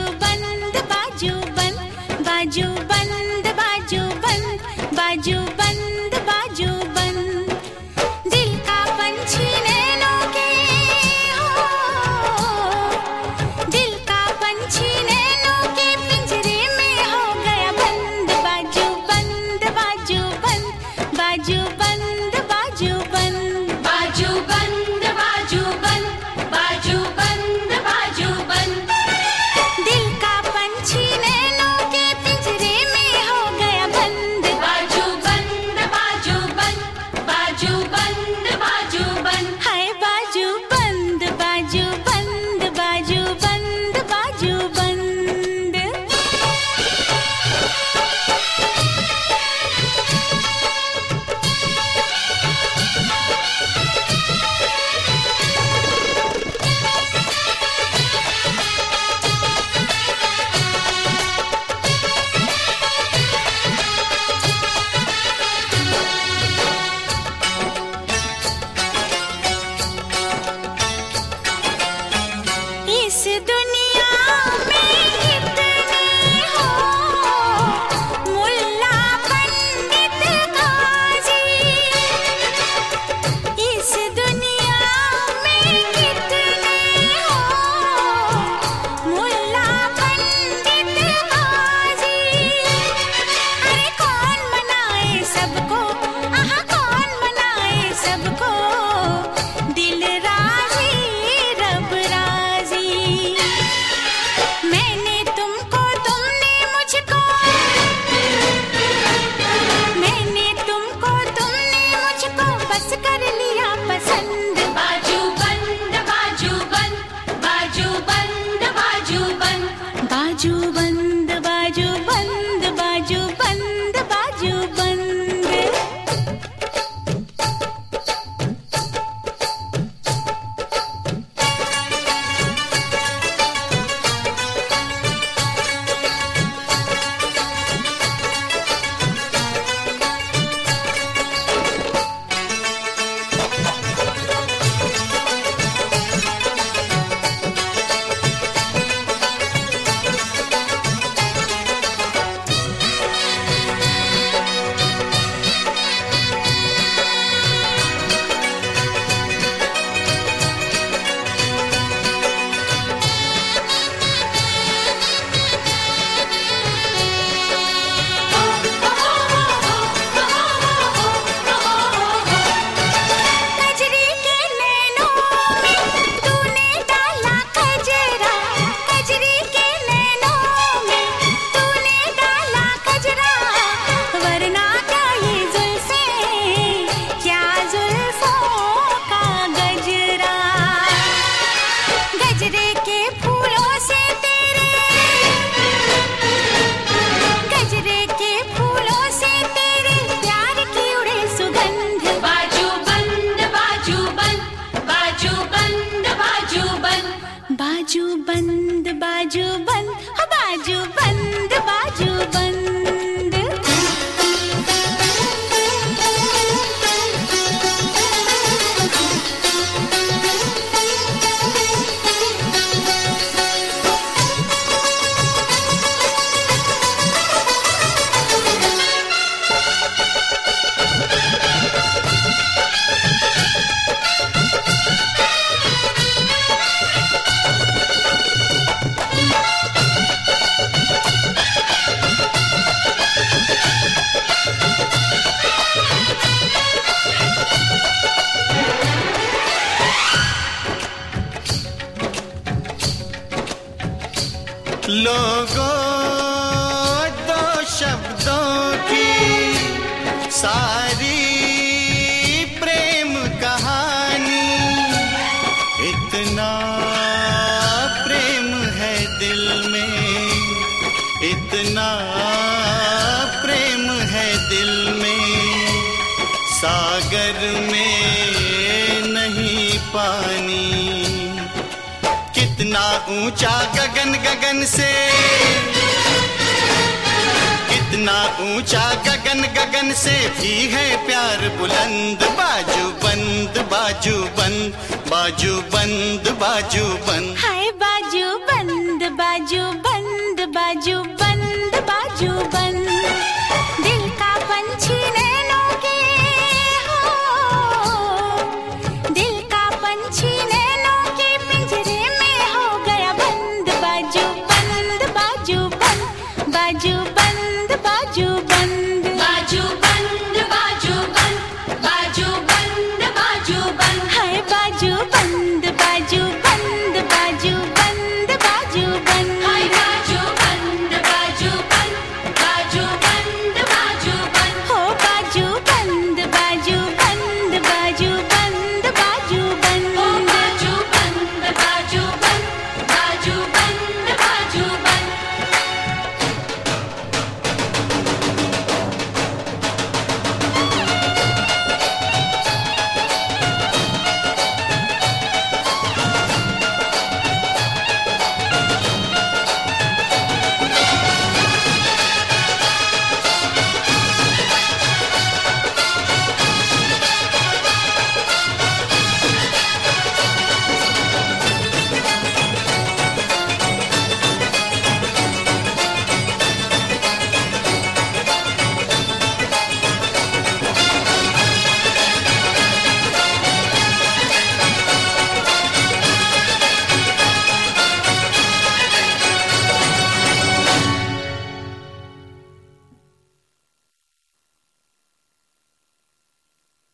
बंद बाजू बंद, बाजू बंद बाजू बंद, बाजू बंद बाजू बंद। दिल का पंछी नैनों के हो, दिल का पंछी नैनों के पिंजरे में हो गया बंद। बाजू बंद बाजू बंद, बाजू बंद बाजू बंद, बाजू बंद बाजू बंद, बाजू बंद बाजू बंद। दिल का पंछी नैनों के पिंजरे में हो गया बंद। बाजू बंद बाजू बंद, बाजू बंद बाजू बंद। हाय बाजू बंद बाजू बंद, बाजू बंद बाजू बंद। इस दुनिया में कितने हो मुल्ला पंडित गाजी, इस दुनिया में कितने हो मुल्ला पंडित गाजी। अरे कौन मनाए सबको, आहा कौन मनाए सबको, दिल राजी रब राजी। मैंने तुमको तुमने मुझको, मैंने तुमको तुमने मुझको बस कर लिया पसंद। बाजू बंद बाजू बंद, बाजू बंद बाजू बंद, बाजू बंद बाजू बंद, बाजू बंद बाजू बंद। कजरी के नैनों में तूने डाला कजरा, कजरी के नैनों में तूने डाला कजरा। वरना क्या ये जुल्फें, क्या जुल्फों का गजरा। गजरे के फूलों से तेरे, गजरे के फूलों से तेरे प्यार की उड़े सुगंध। बाजू बंद बाजू बंद, बाजू बंद बाजू बंद, बाजू बंद बाजू बंद, बाजू बंद बाजू बंद। लोगों दो शब्दों की सारी प्रेम कहानी, इतना प्रेम है दिल में, इतना प्रेम है दिल में। सागर में नहीं पानी, कितना ऊंचा गगन गगन से, कितना ऊंचा गगन गगन से भी है प्यार बुलंद। बाजू बंद बाजू बंद, बाजू बंद बाजू बंद। हाय बाजू बंद बाजू बंद बाजू बंद बाजू बंद दिल का पंछी नैनों के हो दिल का पंछी नैनों के पिंजरे में हो गया बंद बाजू बंद बाजू बंद बाजू बंद बाजू बंद